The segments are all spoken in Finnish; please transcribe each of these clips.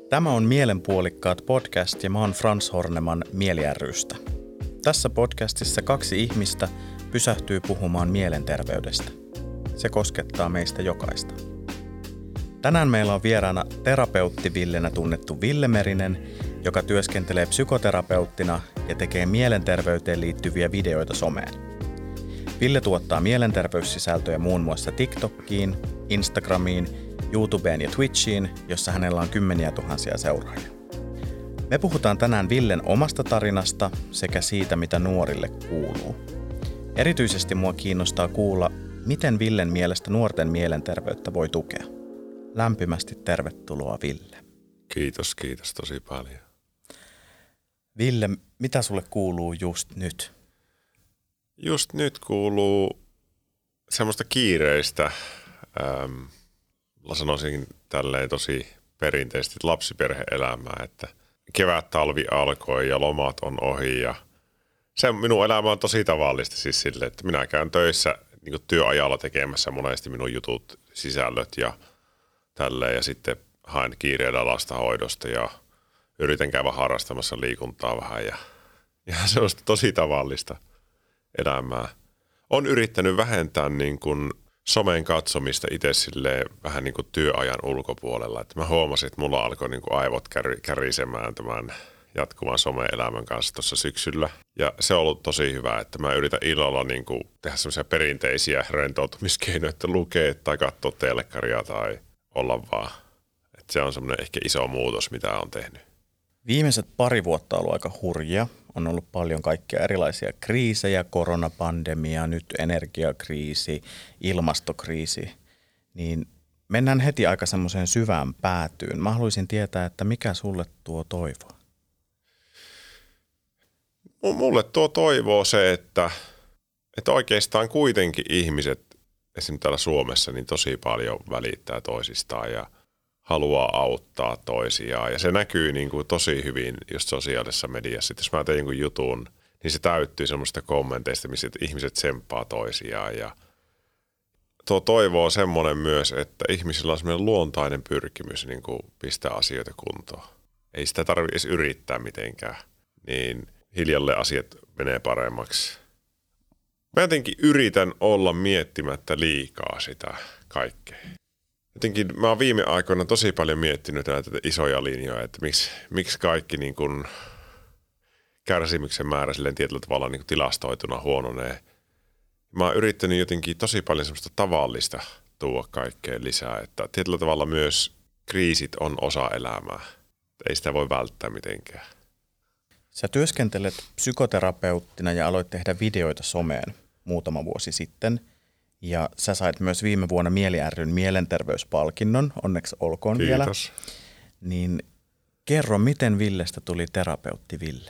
Tämä on Mielenpuolikkaat podcast ja mä oon Frans Horneman Mieli ry:stä. Tässä podcastissa 2 ihmistä pysähtyy puhumaan mielenterveydestä. Se koskettaa meistä jokaista. Tänään meillä on vieraana terapeutti Villenä tunnettu Ville Merinen, joka työskentelee psykoterapeuttina ja tekee mielenterveyteen liittyviä videoita someen. Ville tuottaa mielenterveyssisältöjä muun muassa TikTokiin, Instagramiin, YouTubeen ja Twitchiin, jossa hänellä on kymmeniä tuhansia seuraajia. Me puhutaan tänään Villen omasta tarinasta sekä siitä, mitä nuorille kuuluu. Erityisesti mua kiinnostaa kuulla, miten Villen mielestä nuorten mielenterveyttä voi tukea. Lämpimästi tervetuloa, Ville. Kiitos tosi paljon. Ville, mitä sulle kuuluu just nyt? Just nyt kuuluu semmoista kiireistä, sanoisin tälleen tosi perinteisesti lapsiperhe-elämää, että kevät-talvi alkoi ja lomat on ohi ja se minun elämä on tosi tavallista siis silleen, että minä käyn töissä niin työajalla tekemässä monesti minun jutut, sisällöt ja tälleen ja sitten haen kiireellä lastenhoidosta ja yritän käydä harrastamassa liikuntaa vähän ja semmoista tosi tavallista elämää. On yrittänyt vähentää niin kuin somen katsomista itse silleen vähän niin kuin työajan ulkopuolella. Että mä huomasin, että mulla alkoi niin kuin aivot kärisemään tämän jatkuvan some-elämän kanssa tuossa syksyllä. Ja se on ollut tosi hyvä, että mä yritän illalla niin kuin tehdä semmoisia perinteisiä rentoutumiskeinoja, että lukea tai katsoa telekkaria tai olla vaan. Että se on semmoinen ehkä iso muutos, mitä on tehnyt. Viimeiset 2 vuotta on ollut aika hurjia. On ollut paljon kaikkia erilaisia kriisejä, koronapandemia, nyt energiakriisi, ilmastokriisi. Niin mennään heti aika semmoiseen syvään päätyyn. Mä haluaisin tietää, että mikä sulle tuo toivoa? Mulle tuo toivoo se, että oikeastaan kuitenkin ihmiset, esimerkiksi täällä Suomessa, niin tosi paljon välittää toisistaan ja haluaa auttaa toisiaan. Ja se näkyy niin kuin tosi hyvin just sosiaalisessa mediassa. Jos mä teen jonkun jutun, niin se täyttyy semmoista kommenteista, missä ihmiset tsemppaa toisiaan. Ja tuo toivoo semmoinen myös, että ihmisillä on semmoinen luontainen pyrkimys niin kuin pistää asioita kuntoon. Ei sitä tarvitse edes yrittää mitenkään. Niin hiljalleen asiat menee paremmaksi. Mä jotenkin yritän olla miettimättä liikaa sitä kaikkea. Jotenkin mä oon viime aikoina tosi paljon miettinyt näitä isoja linjoja, että miksi kaikki niin kuin kärsimyksen määrä silleen tietyllä tavalla niin kuin tilastoituna huononee. Mä oon yrittänyt jotenkin tosi paljon semmoista tavallista tuoda kaikkeen lisää, että tietyllä tavalla myös kriisit on osa elämää. Ei sitä voi välttää mitenkään. Sä työskentelet psykoterapeuttina ja aloit tehdä videoita someen muutama vuosi sitten. Ja sä sait myös viime vuonna Mieli ry:n mielenterveyspalkinnon, onneksi olkoon Kiitos. vielä. Niin kerro, miten Villestä tuli terapeutti Ville?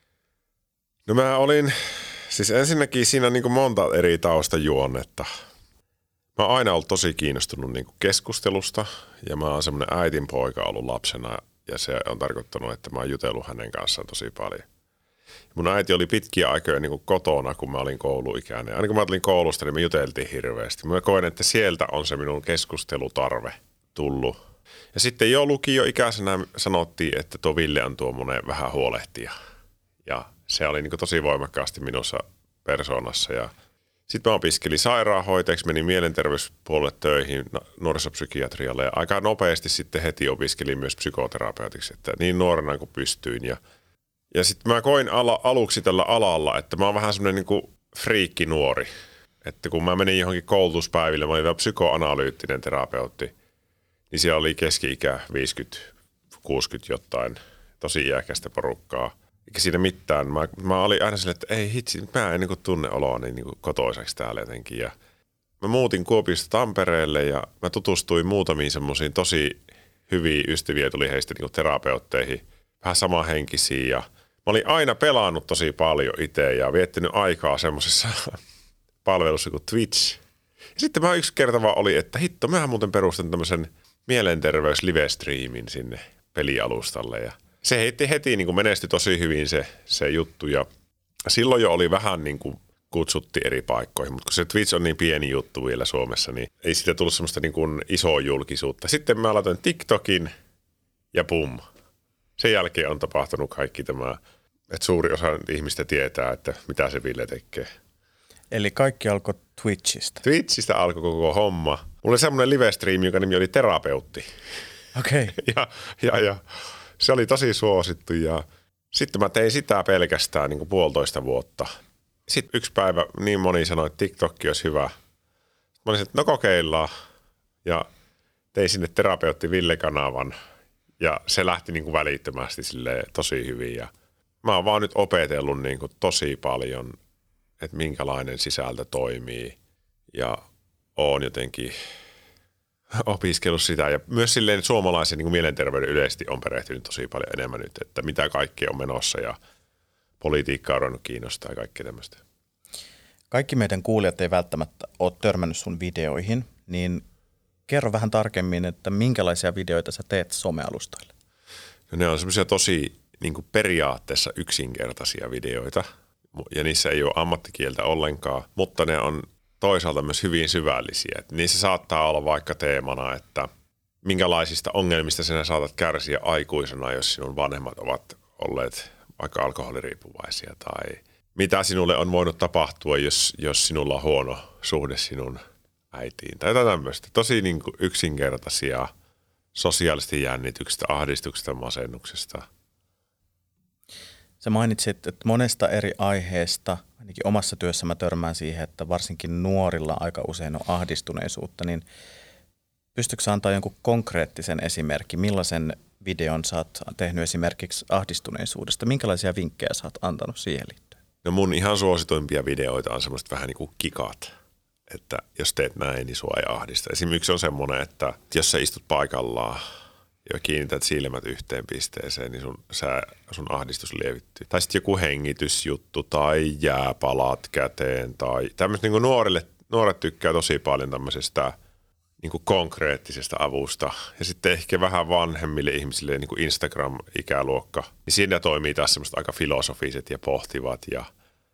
No mä olin, siis ensinnäkin siinä on niin kuin monta eri taustajuonnetta. Mä oon aina ollut tosi kiinnostunut niin kuin keskustelusta ja mä oon semmoinen äitinpoika ollut lapsena ja se on tarkoittanut, että mä oon jutellut hänen kanssaan tosi paljon. Mun äiti oli pitkiä aikoja niin kuin kotona, kun mä olin kouluikäinen. Aina kun mä tulin koulusta, niin me juteltiin hirveästi. Mä koen, että sieltä on se minun keskustelutarve tullut. Ja sitten jo lukioikäisenä sanottiin, että tuo Ville on tuommoinen vähän huolehtija. Ja se oli niin kuin tosi voimakkaasti minussa persoonassa. Ja sitten mä opiskelin sairaanhoitajaksi, menin mielenterveyspuolelle töihin nuorisopsykiatrialle. Ja aika nopeasti sitten heti opiskelin myös psykoterapeutiksi, että niin nuorena kuin pystyin. Ja sitten mä koin aluksi tällä alalla, että mä oon vähän semmoinen niinku friikki nuori. Että kun mä menin johonkin koulutuspäiville, mä olin vielä psykoanalyyttinen terapeutti, niin siellä oli keski-ikä 50-60 jotain, tosi iäkästä porukkaa. Eikä siinä mitään. Mä olin aina silleen, että ei hitsi, mä en niinku tunne oloani niinku kotoisaksi täällä jotenkin. Ja mä muutin Kuopiosta Tampereelle ja mä tutustuin muutamiin semmoisiin tosi hyviä ystäviä, tuli heistä niinku terapeutteihin, vähän samanhenkisiä ja mä olin aina pelannut tosi paljon itse ja viettänyt aikaa semmoisessa palvelussa kuin Twitch. Ja sitten mä yksi kerta vaan oli, että hitto, mähän muuten perustan tämmöisen mielenterveys-live-streamin sinne pelialustalle. Ja se heti niin kuin menestyi tosi hyvin se juttu ja silloin jo oli vähän niin kuin kutsutti eri paikkoihin, mutta kun se Twitch on niin pieni juttu vielä Suomessa, niin ei siitä tullut semmoista niin kuin isoa julkisuutta. Sitten mä aloitin TikTokin ja pum. Sen jälkeen on tapahtunut kaikki tämä, että suuri osa ihmistä tietää, että mitä se Ville tekee. Eli kaikki alkoi Twitchistä. Twitchistä alkoi koko homma. Mulla oli semmoinen live-stream, joka nimi oli Terapeutti. Okei. Ja se oli tosi suosittu ja sitten mä tein sitä pelkästään niin kuin 1,5 vuotta. Sitten yksi päivä niin moni sanoi, että TikTok olisi hyvä. Mä olin, että no kokeillaan ja tein sinne Terapeutti Ville-kanavan ja se lähti niin kuin välittömästi silleen tosi hyvin. Ja mä oon vaan nyt opetellut niin kuin tosi paljon, että minkälainen sisältö toimii ja oon jotenkin opiskellut sitä ja myös silleen, että suomalaisen niin kuin mielenterveyden yleisesti on perehtynyt tosi paljon enemmän nyt, että mitä kaikkea on menossa ja politiikka on ruvennut kiinnostaa ja kaikkea tämmöistä. Kaikki meidän kuulijat ei välttämättä ole törmännyt sun videoihin, niin kerro vähän tarkemmin, että minkälaisia videoita sä teet somealustoille? No ne on semmoisia tosi niin kuin periaatteessa yksinkertaisia videoita ja niissä ei ole ammattikieltä ollenkaan, mutta ne on toisaalta myös hyvin syvällisiä. Et niissä saattaa olla vaikka teemana, että minkälaisista ongelmista sinä saatat kärsiä aikuisena, jos sinun vanhemmat ovat olleet vaikka alkoholiriippuvaisia tai mitä sinulle on voinut tapahtua, jos sinulla on huono suhde sinun äitiin tai jotain tämmöistä. Tosi niin kuin yksinkertaisia sosiaalisesti jännityksistä, ahdistuksesta, masennuksesta. Sä mainitsit, että monesta eri aiheesta, ainakin omassa työssä mä törmään siihen, että varsinkin nuorilla aika usein on ahdistuneisuutta, niin pystytkö sä antaa jonkun konkreettisen esimerkin, millaisen videon sä oot tehnyt esimerkiksi ahdistuneisuudesta, minkälaisia vinkkejä sä oot antanut siihen liittyen? No mun ihan suosituimpia videoita on semmoiset vähän niin kuin kikat, että jos teet näin, niin sua ei ahdista. Esimerkiksi on semmoinen, että jos sä istut paikallaan ja kiinnität silmät yhteen pisteeseen, niin sun ahdistus lievittyy. Tai sitten joku hengitysjuttu tai jääpalat käteen tai tämmöistä niin kuin nuoret tykkää tosi paljon tämmöisestä niin kuin konkreettisesta avusta. Ja sitten ehkä vähän vanhemmille ihmisille niin kuin Instagram-ikäluokka, niin siinä toimii taas semmoista aika filosofiset ja pohtivat. Ja,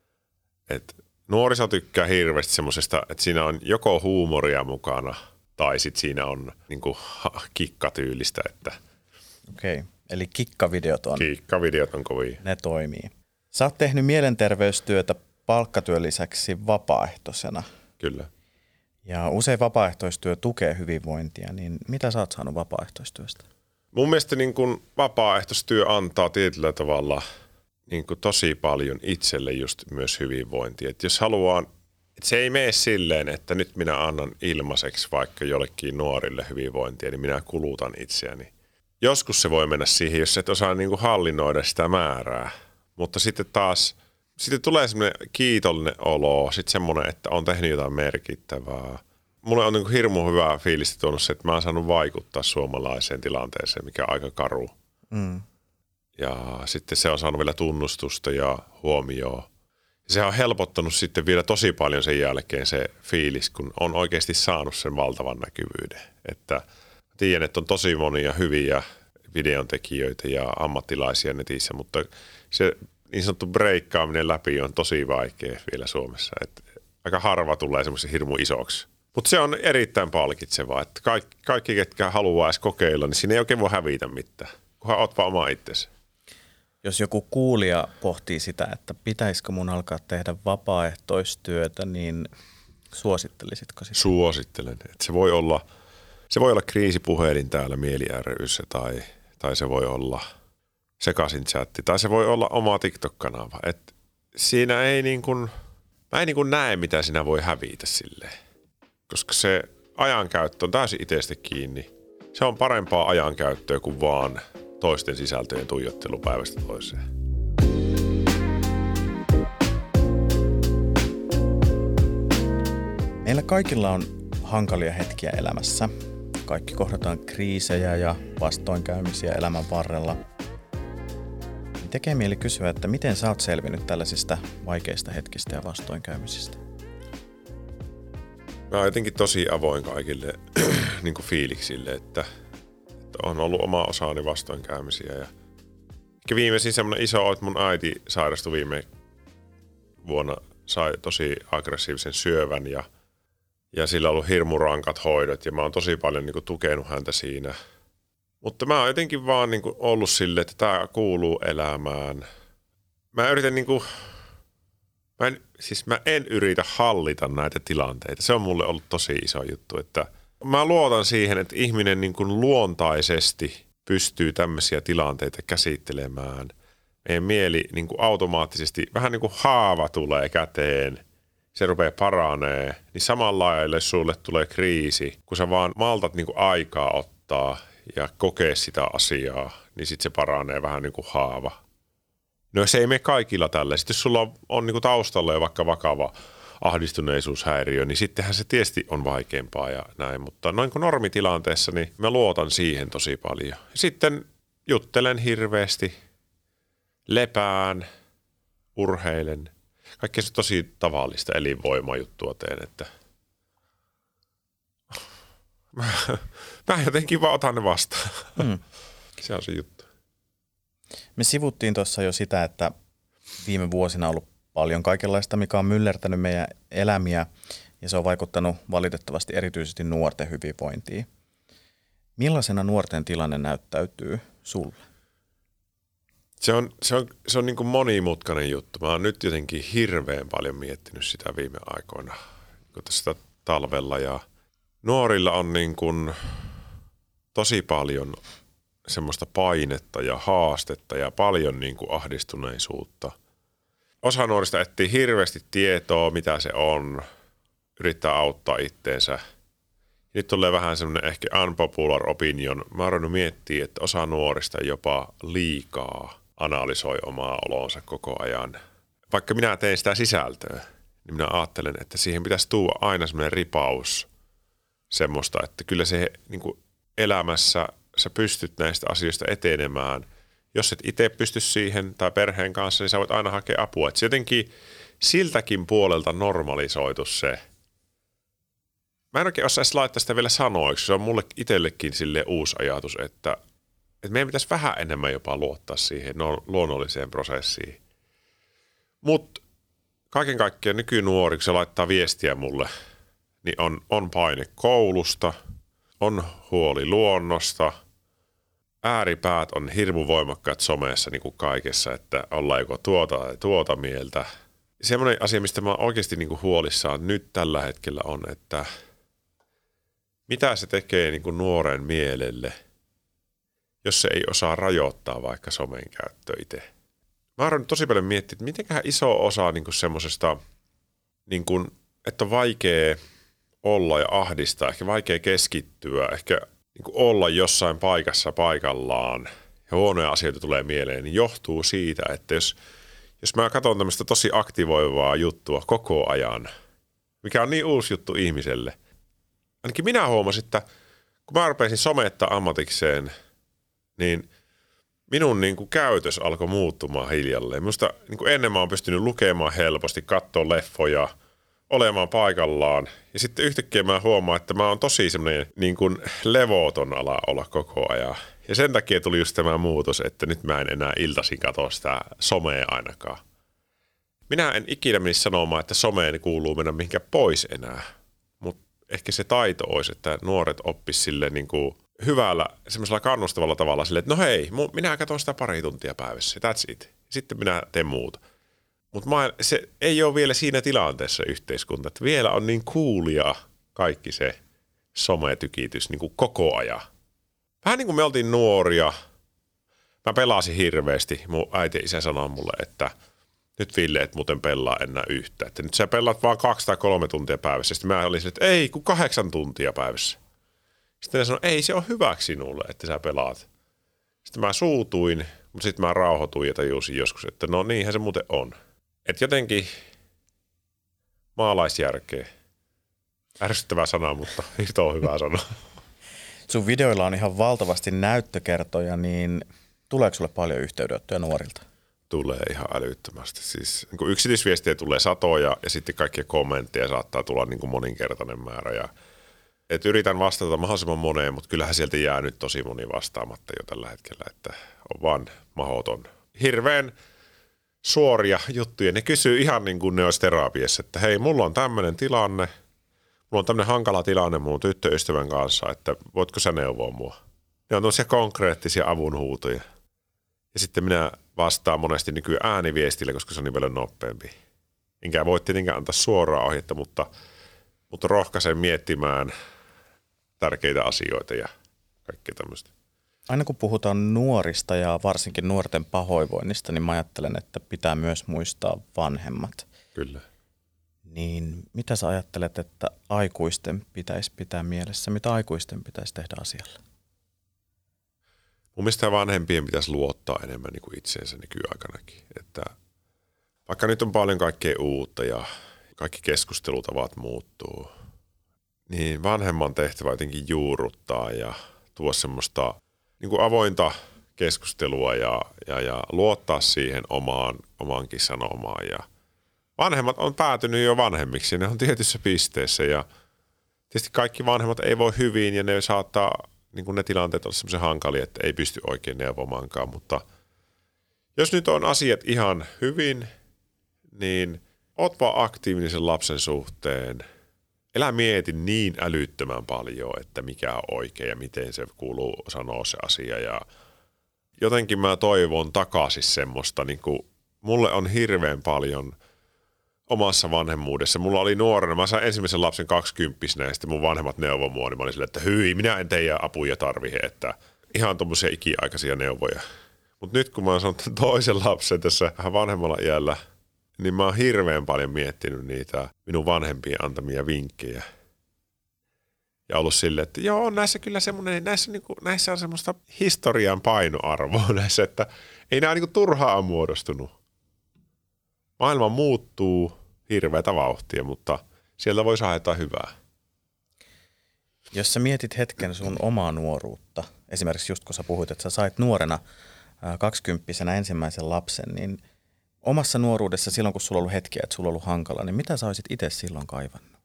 että nuoriso tykkää hirveästi semmoisesta, että siinä on joko huumoria mukana tai sitten siinä on niin kuin kikkatyylistä. Okei, eli kikkavideot on kovia. Ne toimii. Sä oot tehnyt mielenterveystyötä palkkatyön lisäksi vapaaehtoisena. Kyllä. Ja usein vapaaehtoistyö tukee hyvinvointia, niin mitä sä oot saanut vapaaehtoistyöstä? Mun mielestä niin kun vapaaehtoistyö antaa tietyllä tavalla niin kun tosi paljon itselle just myös hyvinvointia. Et jos haluaa, että se ei mene silleen, että nyt minä annan ilmaiseksi vaikka jollekin nuorille hyvinvointia, niin minä kulutan itseäni. Joskus se voi mennä siihen, jos et osaa niin kun hallinnoida sitä määrää, mutta sitten taas sitten tulee semmoinen kiitollinen olo, sitten semmoinen, että on tehnyt jotain merkittävää. Mulle on niin kuin hirmu hyvä fiilistä tuonut se, että mä oon saanut vaikuttaa suomalaiseen tilanteeseen, mikä on aika karu. Mm. Ja sitten se on saanut vielä tunnustusta ja huomioon. Ja se on helpottanut sitten vielä tosi paljon sen jälkeen se fiilis, kun on oikeasti saanut sen valtavan näkyvyyden. Että tiedän, että on tosi monia hyviä videontekijöitä ja ammattilaisia netissä, mutta se niin sanottu breikkaaminen läpi on tosi vaikea vielä Suomessa. Että aika harva tulee semmoisen hirmu isoksi. Mutta se on erittäin palkitsevaa, että kaikki, ketkä haluaa edes kokeilla, niin siinä ei oikein voi hävitä mitään, kunhan oot vaan oma itsesi. Jos joku kuulija pohtii sitä, että pitäisikö mun alkaa tehdä vapaaehtoistyötä, niin suosittelisitko sitä? Suosittelen. Että se voi olla kriisipuhelin täällä Mieli ry:ssä tai se voi olla sekaisin chatti, tai se voi olla oma TikTok-kanava. Et siinä ei mä en näe, mitä siinä voi hävitä silleen. Koska se ajankäyttö on täysin itsestä kiinni. Se on parempaa ajankäyttöä kuin vaan toisten sisältöjen tuijottelu päivästä toiseen. Meillä kaikilla on hankalia hetkiä elämässä. Kaikki kohdataan kriisejä ja vastoinkäymisiä elämän varrella. Tekee mieli kysyä, että miten sä oot selvinnyt tällaisista vaikeista hetkistä ja vastoinkäymisistä? Mä oon jotenkin tosi avoin kaikille niin kuin fiiliksille, että on ollut oma osaani vastoinkäymisiä. Ja viimeisin semmoinen iso on, että mun äiti sairastui viime vuonna, sai tosi aggressiivisen syövän ja sillä on ollut hirmu rankat hoidot ja mä oon tosi paljon niin kuin tukenut häntä siinä. Mutta mä oon jotenkin vaan niin kuin ollut silleen, että tää kuuluu elämään. Mä yritän niin kuin, mä en yritä hallita näitä tilanteita. Se on mulle ollut tosi iso juttu, että mä luotan siihen, että ihminen niin kuin luontaisesti pystyy tämmöisiä tilanteita käsittelemään. Meidän mieli niin kuin automaattisesti, vähän niin kuin haava tulee käteen, se rupeaa paranee, niin samalla lailla sulle tulee kriisi, kun sä vaan maltat niin kuin aikaa ottaa ja kokee sitä asiaa, niin sitten se paranee vähän niin kuin haava. No se ei mene kaikilla tällä. Sitten jos sulla on niin kuin taustalla jo vaikka vakava ahdistuneisuushäiriö, niin sittenhän se tietysti on vaikeampaa ja näin. Mutta noin kuin normitilanteessa, niin mä luotan siihen tosi paljon. Sitten juttelen hirveästi, lepään, urheilen. Kaikkea se tosi tavallista elinvoimajuttua teen, että mä jotenkin vaan otan ne vastaan. Se on se juttu. Me sivuttiin tuossa jo sitä, että viime vuosina on ollut paljon kaikenlaista, mikä on myllertänyt meidän elämiä ja se on vaikuttanut valitettavasti erityisesti nuorten hyvinvointiin. Millaisena nuorten tilanne näyttäytyy sulle? Se on niin kuin monimutkainen juttu. Mä oon nyt jotenkin hirveän paljon miettinyt sitä viime aikoina, kun tässä talvella. Ja nuorilla on niin kuin tosi paljon semmoista painetta ja haastetta ja paljon niin kuin ahdistuneisuutta. Osa nuorista etsii hirveästi tietoa, mitä se on, yrittää auttaa itteensä. Nyt tulee vähän semmoinen ehkä unpopular opinion. Mä oon ruvennut miettiä, että osa nuorista jopa liikaa analysoi omaa olonsa koko ajan. Vaikka minä teen sitä sisältöä, niin minä ajattelen, että siihen pitäisi tuoda aina semmoinen ripaus semmoista, että kyllä se niin kuin elämässä sä pystyt näistä asioista etenemään. Jos et itse pysty siihen tai perheen kanssa, niin sä voit aina hakea apua. Että se jotenkin siltäkin puolelta normalisoitu se. Mä en oikein osaisi laittaa sitä vielä sanoiksi. Se on mulle itsellekin silleen uusi ajatus, että meidän pitäisi vähän enemmän jopa luottaa siihen luonnolliseen prosessiin. Mutta kaiken kaikkiaan nykynuori, kun se laittaa viestiä mulle, niin on paine koulusta, on huoli luonnosta, ääripäät on hirmu voimakkaat somessa niin kuin kaikessa, että ollaan joko tuota tai tuota mieltä. Semmoinen asia, mistä mä oikeasti niin kuin huolissaan nyt tällä hetkellä on, että mitä se tekee niin kuin nuoren mielelle, jos se ei osaa rajoittaa vaikka somen käyttöä itse. Mä oon tosi paljon miettiä, että mitenköhän iso osa niin kuin semmosesta, niin kuin, että on vaikea olla ja ahdistaa, ehkä vaikea keskittyä, ehkä niin kuin olla jossain paikassa paikallaan ja huonoja asioita tulee mieleen, niin johtuu siitä, että jos mä katson tämmöistä tosi aktivoivaa juttua koko ajan, mikä on niin uusi juttu ihmiselle, ainakin minä huomasin, että kun mä rupesin somettaa ammatikseen, niin minun niin kuin käytös alkoi muuttumaan hiljalleen. Minusta niin kuin ennen mä oon pystynyt lukemaan helposti, katsoa leffoja, olemaan paikallaan. Ja sitten yhtäkkiä mä huomaan, että mä oon tosi semmoinen niin kuin levoton ala olla koko ajan. Ja sen takia tuli just tämä muutos, että nyt mä en enää iltaisin katso sitä somea ainakaan. Minä en ikinä menisi sanomaan, että someen kuuluu mennä mihinkään pois enää. Mutta ehkä se taito olisi, että nuoret oppis sille niin kuin hyvällä, semmoisella kannustavalla tavalla silleen, että no hei, minä katson sitä pari tuntia päivässä, that's it. Sitten minä teen muuta. Mutta se ei ole vielä siinä tilanteessa yhteiskunta, että vielä on niin coolia kaikki se sometykitys niin kuin koko ajan. Vähän niin kuin me oltiin nuoria, mä pelasin hirveästi. Mun äiti ja isä sanoi mulle, että nyt Ville et muuten pelaa enää yhtä. Että nyt sä pelaat vaan 2 tai 3 tuntia päivässä. Sitten mä olin että ei, kun 8 tuntia päivässä. Sitten ne sanoi, ei se on hyväksi sinulle, että sä pelaat. Sitten mä suutuin, mutta sitten mä rauhoituin ja tajusin joskus, että no niinhän se muuten on. Että jotenkin maalaisjärkeä. Ärsyttävä sana, mutta hirveän hyvä sana. Sun videoilla on ihan valtavasti näyttökertoja, niin tuleeko sulle paljon yhteydenottoja nuorilta? Tulee ihan älyttömästi. Siis niin kuin yksityisviestiä tulee satoja ja sitten kaikkia kommentteja saattaa tulla niin kuin moninkertainen määrä. Et yritän vastata mahdollisimman moneen, mutta kyllähän sieltä jää nyt tosi moni vastaamatta jo tällä hetkellä, että on vaan mahdoton. Hirveän suoria juttuja. Ne kysyy ihan niin kuin ne olisi terapiassa, että hei, mulla on tämmöinen tilanne, mulla on tämmöinen hankala tilanne mun tyttöystävän kanssa, että voitko sä neuvoa mua? Ne on tosia konkreettisia avunhuutoja. Ja sitten minä vastaan monesti nykyään ääniviestillä, koska se on niin paljon nopeampi. Enkä voi tietenkään antaa suoraa ohjetta, mutta rohkaisen miettimään tärkeitä asioita ja kaikkea tämmöistä. Aina kun puhutaan nuorista ja varsinkin nuorten pahoinvoinnista, niin mä ajattelen, että pitää myös muistaa vanhemmat. Kyllä. Niin mitä sä ajattelet, että aikuisten pitäisi pitää mielessä? Mitä aikuisten pitäisi tehdä asialle? Mun mielestä vanhempien pitäisi luottaa enemmän niin kuin itseensä nykyaikanakin. Että vaikka nyt on paljon kaikkea uutta ja kaikki keskustelutavat muuttuu, niin vanhemman tehtävä jotenkin juurruttaa ja tuoda semmoista niin kuin avointa keskustelua ja luottaa siihen omaankin sanomaan. Ja vanhemmat on päätynyt jo vanhemmiksi, ne on tietyssä pisteessä ja tietysti kaikki vanhemmat ei voi hyvin ja ne saattaa, niin kuin ne tilanteet olla semmoisen hankalia, että ei pysty oikein neuvomaankaan, mutta jos nyt on asiat ihan hyvin, niin oot vaan aktiivinen sen lapsen suhteen. Älä mieti niin älyttömän paljon, että mikä on oikein ja miten se kuuluu sanoa se asia. Ja jotenkin mä toivon takaisin semmoista, niin kuin mulle on hirveän paljon omassa vanhemmuudessa. Mulla oli nuorena, mä sain ensimmäisen lapsen 20-vuotiaana ja sitten mun vanhemmat neuvoi mua, niin mä olin silleen, että hyi, minä en teidän apuja tarvitse, että ihan tommosia ikiaikaisia neuvoja. Mutta nyt kun mä oon saanut toisen lapsen tässä vähän vanhemmalla iällä, niin mä oon hirveän paljon miettinyt niitä minun vanhempien antamia vinkkejä. Ja ollut silleen, että joo, näissä kyllä semmoinen, näissä on semmoista historian painoarvoa näissä, että ei nämä niinku turhaa ole muodostunut. Maailma muuttuu hirveätä vauhtia, mutta sieltä voi saada jotain hyvää. Jos sä mietit hetken sun omaa nuoruutta, esimerkiksi just kun sä puhuit, että sä sait nuorena 20-vuotiaana ensimmäisen lapsen, niin omassa nuoruudessa silloin, kun sulla on ollut hetkiä, että sulla on ollut hankala, niin mitä sä olisit itse silloin kaivannut?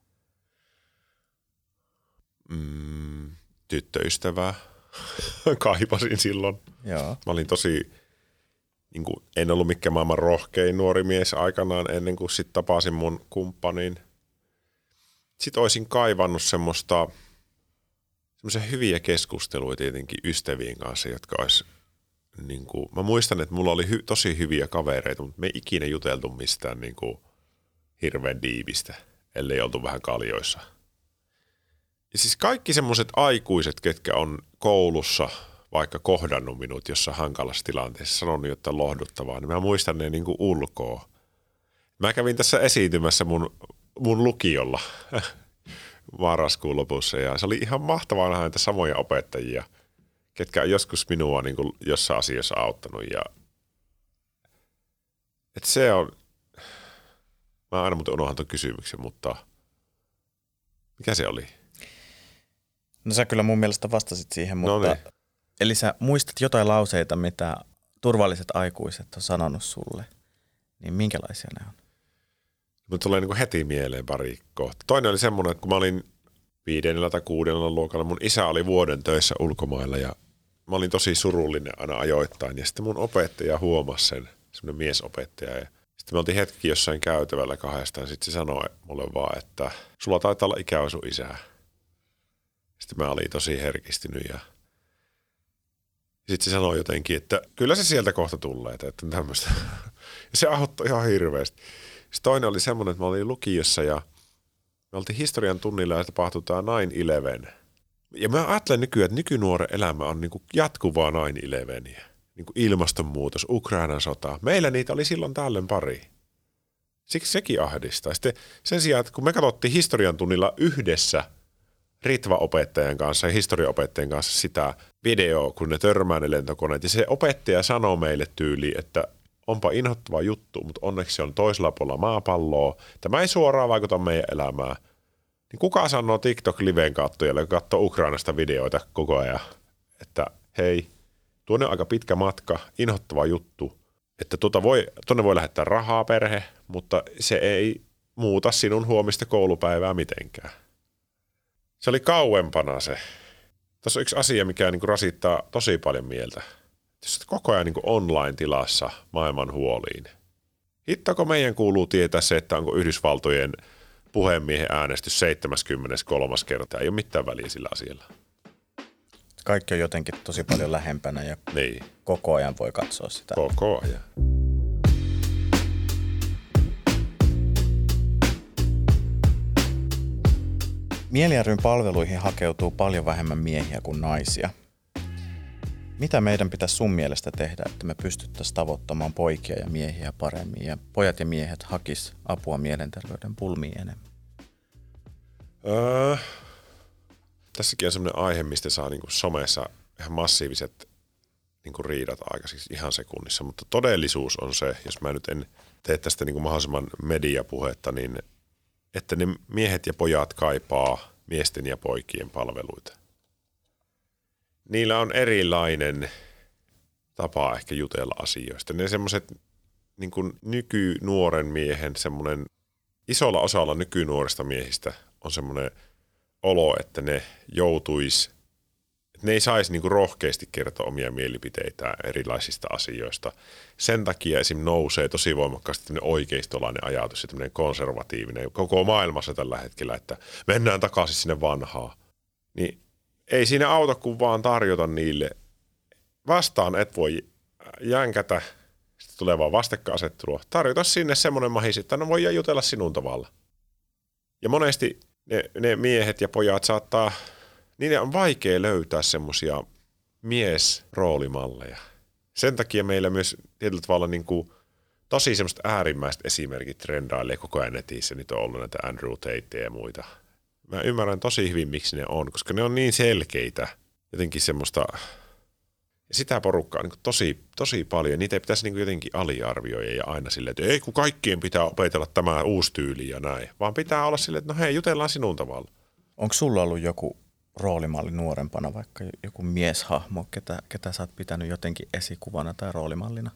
Tyttöystävää kaipasin silloin. Joo. Mä olin tosi, niin kuin, en ollut mikään maailman rohkein nuori mies aikanaan ennen kuin sitten tapasin mun kumppanin. Sitten olisin kaivannut semmoisia hyviä keskusteluja tietenkin ystävien kanssa, jotka olisi, niin kuin, mä muistan, että mulla oli tosi hyviä kavereita, mutta me ei ikinä juteltu mistään niin kuin hirveän diivistä, ellei oltu vähän kaljoissa. Ja siis kaikki semmoiset aikuiset, ketkä on koulussa vaikka kohdannut minut jossain hankalassa tilanteessa, sanonut jotain lohduttavaa, niin mä muistan ne niin kuin ulkoa. Mä kävin tässä esiintymässä mun lukiolla marraskuun lopussa ja se oli ihan mahtavaa nähdä näitä samoja opettajia, ketkä on joskus minua niin kuin jossain asiassa auttanut. Ja että se on, mä aina muuten unohdan tuon kysymyksen, mutta mikä se oli? No sä kyllä mun mielestä vastasit siihen, mutta No niin. Eli sä muistat jotain lauseita, mitä turvalliset aikuiset on sanonut sulle, niin minkälaisia ne on? Mutta tulee niin kuin heti mieleen pari kohtaa. Toinen oli semmoinen, että kun mä olin 5. tai 6. luokalla, mun isä oli vuoden töissä ulkomailla ja mä olin tosi surullinen aina ajoittain. Ja sitten mun opettaja huomasi sen, semmoinen miesopettaja. Ja sitten me oltiin hetki jossain käytävällä kahdestaan. Sitten se sanoi mulle vaan, että sulla taitaa olla ikävä sun isää. Sitten mä olin tosi herkistynyt ja sitten se sanoi jotenkin, että kyllä se sieltä kohta tulee, että tämmöistä. Ja se auttoi ihan hirveästi. Sitten toinen oli semmoinen, että mä olin lukiossa ja me oltiin historian tunnilla ja tapahtui tämä 9/11. Ja mä ajattelen nykyään, että nykynuoren elämä on niinku jatkuvaa 9/11. Niinku ilmastonmuutos, Ukrainan sota. Meillä niitä oli silloin tällöin pari. Siksi sekin ahdistaa. Sitten sen sijaan, että kun me katsottiin historian tunnilla yhdessä Ritva-opettajan kanssa ja historiaopettajan kanssa sitä videoa, kun ne törmää ne lentokoneet. Ja se opettaja sanoo meille tyyliin, että onpa inhottava juttu, mutta onneksi se on toisella puolella maapalloa. Tämä ei suoraan vaikuta meidän elämään. Niin kuka sanoo TikTok-liveen katsojalle, joka katsoo Ukrainasta videoita koko ajan, että hei, tuonne on aika pitkä matka, inhottava juttu, että tuonne voi lähettää rahaa perhe, mutta se ei muuta sinun huomista koulupäivää mitenkään. Se oli kauempana se. Tässä on yksi asia, mikä niin kuin rasittaa tosi paljon mieltä. Jos olet koko ajan niin kuin online-tilassa maailman huoliin. Hittako meidän kuuluu tietää se, että onko Yhdysvaltojen puhemiehen äänestys 73. kerta. Ei ole mitään väliä sillä asialla. Kaikki on jotenkin tosi paljon lähempänä ja Niin, koko ajan voi katsoa sitä. koko ajan. Mieli ry:n palveluihin hakeutuu paljon vähemmän miehiä kuin naisia. Mitä meidän pitäisi sun mielestä tehdä, että me pystyttäisiin tavoittamaan poikia ja miehiä paremmin ja pojat ja miehet hakis apua mielenterveyden pulmiin enemmän? Tässäkin on sellainen aihe, mistä saa niinku somessa ihan massiiviset niinku riidat aikaisiksi ihan sekunnissa, mutta todellisuus on se, jos mä nyt en tee tästä niinku mahdollisimman mediapuhetta, niin että ne miehet ja pojat kaipaa miesten ja poikien palveluita. Niillä on erilainen tapa ehkä jutella asioista. Ne semmoiset niin kuin nykynuoren miehen semmoinen, isolla osalla nykynuorista miehistä on semmoinen olo, että ne joutuisi, että ne ei saisi niin kuin rohkeasti kertoa omia mielipiteitä erilaisista asioista. Sen takia esim. Nousee tosi voimakkaasti tämmöinen oikeistolainen ajatus ja tämmöinen konservatiivinen koko maailmassa tällä hetkellä, että mennään takaisin sinne vanhaan. Niin ei siinä auta, kun vaan tarjota niille. Vastaan et voi jänkätä, sitten tulee vaan vastakkainasettelua. Tarjota sinne semmoinen mahis, että no voidaan jutella sinun tavalla. Ja monesti ne miehet ja pojat saattaa, niiden on vaikea löytää semmoisia miesroolimalleja. Sen takia meillä myös tietyllä tavalla niin kuin tosi semmoista äärimmäistä esimerkit trendailee koko ajan netissä. Nyt on ollut näitä Andrew Tate ja muita. Mä ymmärrän tosi hyvin, miksi ne on, koska ne on niin selkeitä. Jotenkin semmoista, ja sitä porukkaa on niin tosi paljon. Niitä ei pitäisi niin jotenkin aliarvioida ja aina silleen, että ei kun kaikkien pitää opetella tämä uusi tyyli ja näin. Vaan pitää olla silleen, että no hei, jutellaan sinun tavalla. Onko sulla ollut joku roolimalli nuorempana, vaikka joku mieshahmo, ketä sä oot pitänyt jotenkin esikuvana tai roolimallina?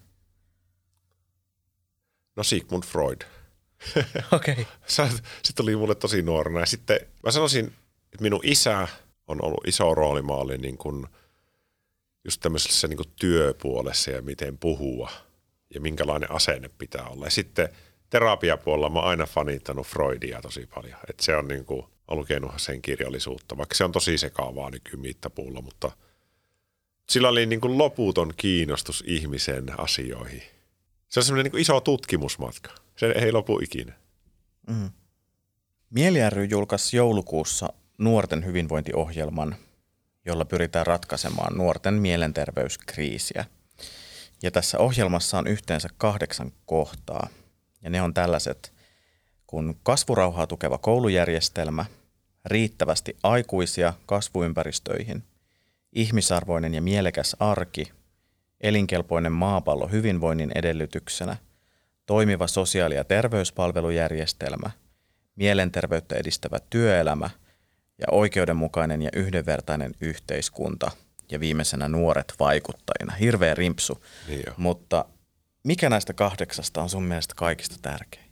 No Sigmund Freud. Okei. Se tuli mulle tosi nuorena. Ja sitten mä sanoisin, että minun isä on ollut iso roolimalli niin kuin just tämmöisessä niin kuin työpuolessa ja miten puhua ja minkälainen asenne pitää olla. Ja sitten terapiapuolella mä oon aina fanittanut Freudia tosi paljon. Että se on niin kuin, olen lukenuthan sen kirjallisuutta, vaikka se on tosi sekaavaa nykymittapuulla, mutta sillä oli niin kuin loputon kiinnostus ihmisen asioihin. Se on semmoinen niin kuin iso tutkimusmatka. Se ei lopu ikinä. Mm. Mieli ry julkaisi joulukuussa nuorten hyvinvointiohjelman, jolla pyritään ratkaisemaan nuorten mielenterveyskriisiä. Ja tässä ohjelmassa on yhteensä 8 kohtaa. Ja ne on tällaiset kuin kasvurauhaa tukeva koulujärjestelmä, riittävästi aikuisia kasvuympäristöihin, ihmisarvoinen ja mielekäs arki, elinkelpoinen maapallo hyvinvoinnin edellytyksenä, toimiva sosiaali- ja terveyspalvelujärjestelmä, mielenterveyttä edistävä työelämä ja oikeudenmukainen ja yhdenvertainen yhteiskunta ja viimeisenä nuoret vaikuttajina. Hirveä rimpsu, Niin mutta mikä näistä 8 on sun mielestä kaikista tärkein?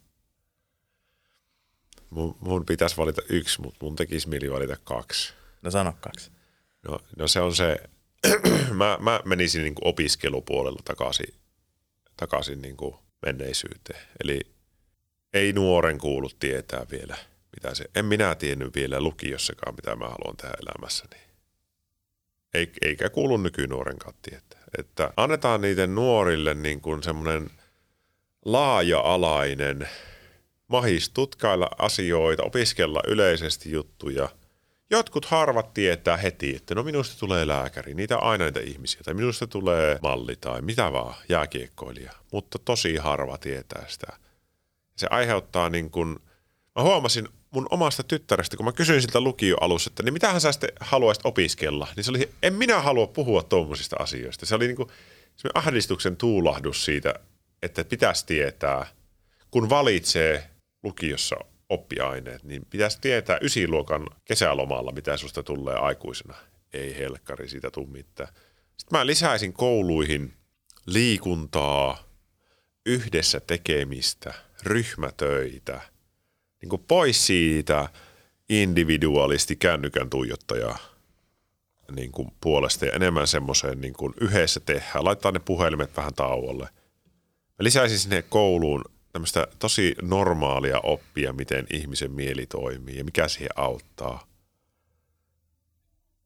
Mun pitäisi valita 1, mutta mun tekisi mieli valita 2. No sano 2. No se on se, mä menisin niin kuin opiskelupuolella takaisin niin kuin menneisyyteen. Eli ei nuoren kuulu tietää vielä, mitä se, en minä tiennyt vielä lukiossakaan, mitä mä haluan tehdä elämässäni. Eikä kuulu nykynuorenkaan tietää. Että annetaan niiden nuorille niin kuin semmoinen laaja-alainen mahis tutkailla asioita, opiskella yleisesti juttuja. Jotkut harvat tietää heti, että no minusta tulee lääkäri, niitä on aina niitä ihmisiä, tai minusta tulee malli tai mitä vaan, jääkiekkoilija, mutta tosi harva tietää sitä. Se aiheuttaa niin kuin, mä huomasin mun omasta tyttärestä, kun mä kysyin siltä lukioalussa, että niin mitähän sä sitten haluaisit opiskella, niin se oli, en minä halua puhua tuommoisista asioista. Se oli niin kuin semmoinen ahdistuksen tuulahdus siitä, että pitäisi tietää, kun valitsee lukiossa oppiaineet, niin pitäisi tietää 9-luokan kesälomalla, mitä susta tulee aikuisena. Ei helkkari, siitä tule mitään. Sitten mä lisäisin kouluihin liikuntaa, yhdessä tekemistä, ryhmätöitä, niin kuin pois siitä individualisti kännykän tuijottajaa niin kuin puolesta ja enemmän semmoiseen niin kuin yhdessä tehdään, laittaa ne puhelimet vähän tauolle. Mä lisäisin sinne kouluun tämmöistä tosi normaalia oppia, miten ihmisen mieli toimii ja mikä siihen auttaa.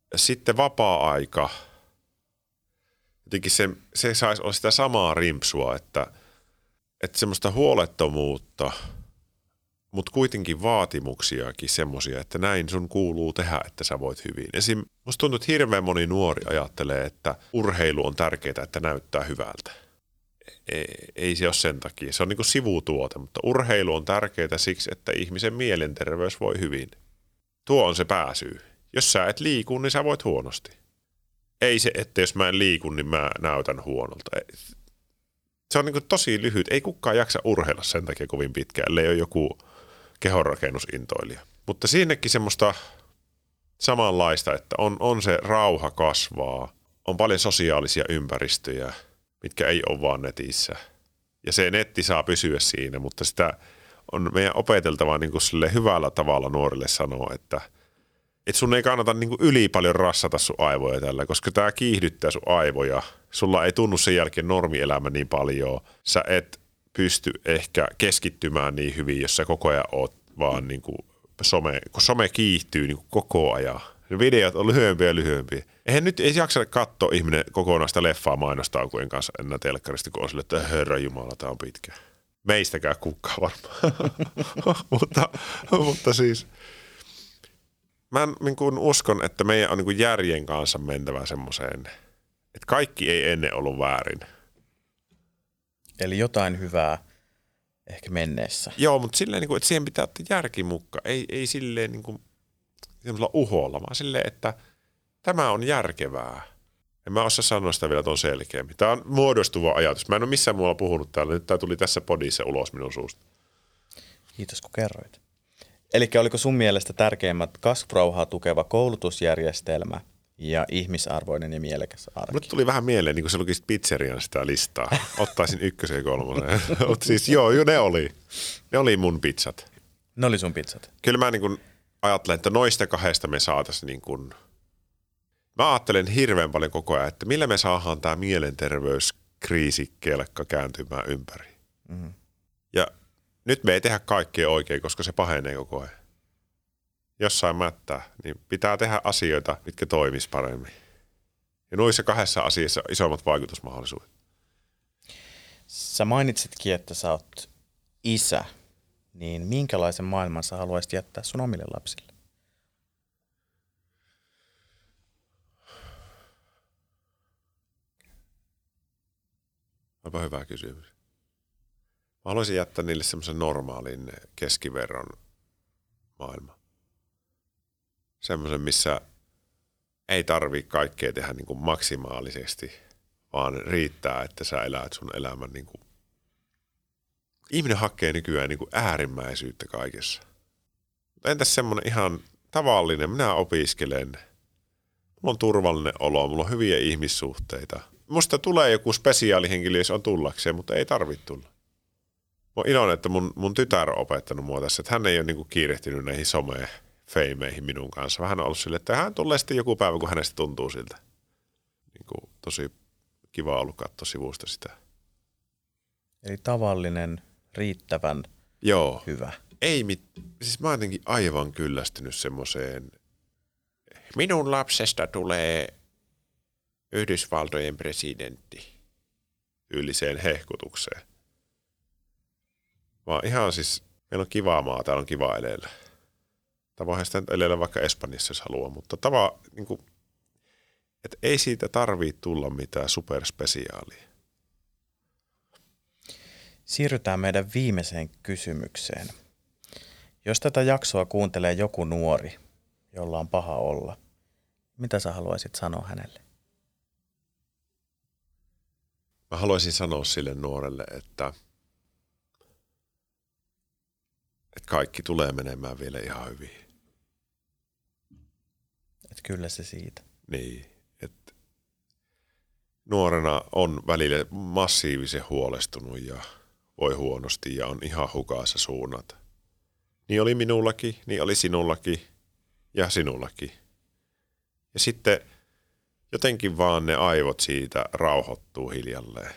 sitten vapaa-aika, jotenkin se saisi olla sitä samaa rimpsua, että semmoista huolettomuutta, mutta kuitenkin vaatimuksiakin semmoisia, että näin sun kuuluu tehdä, että sä voit hyvin. Esim. Musta tuntuu, että hirveän moni nuori ajattelee, että urheilu on tärkeää, että näyttää hyvältä. Ei se ole sen takia. Se on niin kuin sivutuote, mutta urheilu on tärkeää siksi, että ihmisen mielenterveys voi hyvin. Tuo on se pääsyy. Jos sä et liiku, niin sä voit huonosti. Ei se, että jos mä en liiku, niin mä näytän huonolta. Se on niin kuin tosi lyhyt. Ei kukaan jaksa urheilla sen takia kovin pitkään, ellei ole joku kehonrakennusintoilija. Mutta siinäkin semmoista samanlaista, että on se rauha kasvaa. On paljon sosiaalisia ympäristöjä, mitkä ei ole vaan netissä. Ja se netti saa pysyä siinä, mutta sitä on meidän opeteltava niin kuin sille hyvällä tavalla nuorille sanoa, että sun ei kannata niin kuin yli paljon rassata sun aivoja tällä, koska tämä kiihdyttää sun aivoja. Sulla ei tunnu sen jälkeen normielämä niin paljon. Sä et pysty ehkä keskittymään niin hyvin, jos sä koko ajan oot vaan niin kuin kun some kiihtyy niin kuin koko ajan. Ne videot on lyhyempiä ja lyhyempiä. Eihän nyt ei jaksa katsoa ihminen kokonaista leffaa mainostaukujen kanssa enää telkkarista, kun on sille, että herra jumala, tää on pitkä. Meistäkään kukaan varmaan. mutta siis mä niin kuin uskon, että meidän on niin kuin järjen kanssa mentävä semmoiseen, että kaikki ei ennen ollut väärin. Eli jotain hyvää ehkä menneessä. Joo, mutta silleen, että siihen pitää ottaa järki mukaan. Ei silleen niin kuin semmoisella uholla, vaan silleen, että tämä on järkevää. En mä osaa sanoa sitä vielä tuon selkeämmin. Tämä on muodostuva ajatus. Mä en ole missään muualla puhunut täällä. Nyt tämä tuli tässä podissa ulos minun suusta. Kiitos, kun kerroit. Eli oliko sun mielestä tärkeimmät kasvurauhaa tukeva koulutusjärjestelmä ja ihmisarvoinen ja mielekäs arki? Mulle tuli vähän mieleen, niin kun sä lukisit pizzerian sitä listaa. Ottaisin 1 ja 3. Mutta siis joo, ne oli. Ne oli mun pizzat. Ne oli sun pizzat? Kyllä mä niin kun ajattelen, että noista 2 me saataisiin niin kun. Mä ajattelen hirveän paljon koko ajan, että millä me saadaan tämä mielenterveyskriisikelkka kääntymään ympäri. Mm. Ja nyt me ei tehdä kaikkea oikein, koska se pahenee koko ajan. Jossain mättää, niin pitää tehdä asioita, mitkä toimis paremmin. Ja noissa 2 asiassa on isommat vaikutusmahdollisuudet. Sä mainitsitkin, että sä oot isä, niin minkälaisen maailman sä haluaisit jättää sun omille lapsille? Onpa hyvä kysymys. Mä haluaisin jättää niille semmoisen normaalin keskiverron maailman. Semmoisen, missä ei tarvitse kaikkea tehdä niin kuin maksimaalisesti, vaan riittää, että sä elät sun elämän. Niin kuin. Ihminen hakee nykyään niin kuin äärimmäisyyttä kaikessa. Entäs semmoinen ihan tavallinen, minä opiskelen, mulla on turvallinen olo, mulla on hyviä ihmissuhteita. Musta tulee joku spesiaalihenkilö, jos on tullakseen, mutta ei tarvitse tulla. Mä oon iloinen, että mun tytär on opettanut mua tässä, että hän ei ole niinku kiirehtinyt näihin some-feimeihin minun kanssa. Vähän on ollut silleen, että hän tulee sitten joku päivä, kun hänestä tuntuu siltä. Niinku, tosi kiva ollut katsoa sivusta sitä. Eli tavallinen, riittävän hyvä. Siis mä oon jotenkin aivan kyllästynyt semmoiseen, minun lapsesta tulee Yhdysvaltojen presidentti yliseen hehkutukseen. Vaan ihan siis, meillä on kivaa maa, täällä on kiva elellä. Voihan sitä elellä vaikka Espanjassa, jos haluaa, mutta niin kuin, että ei siitä tarvitse tulla mitään superspesiaalia. Siirrytään meidän viimeiseen kysymykseen. Jos tätä jaksoa kuuntelee joku nuori, jolla on paha olla, mitä sä haluaisit sanoa hänelle? Mä haluaisin sanoa sille nuorelle, että kaikki tulee menemään vielä ihan hyvin. Että kyllä se siitä. Niin, että nuorena on välillä massiivisen huolestunut ja voi huonosti ja on ihan hukassa suunnat. Niin oli minullakin, niin oli sinullakin ja sinullakin. Ja sitten jotenkin vaan ne aivot siitä rauhoittuu hiljalleen.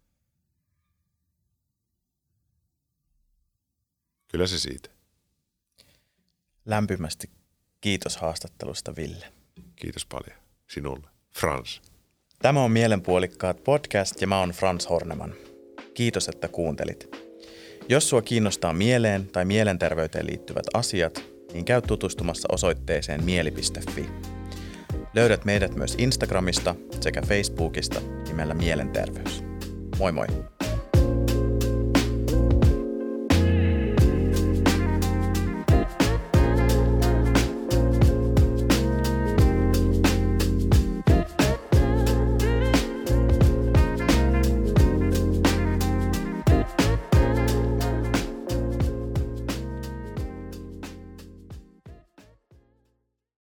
Kyllä se siitä. Lämpimästi kiitos haastattelusta, Ville. Kiitos paljon sinulle, Frans. Tämä on Mielenpuolikkaat podcast ja mä oon Frans Horneman. Kiitos, että kuuntelit. Jos sua kiinnostaa mieleen tai mielenterveyteen liittyvät asiat, niin käy tutustumassa osoitteeseen mieli.fi. Löydät meidät myös Instagramista sekä Facebookista nimellä Mielenterveys. Moi moi!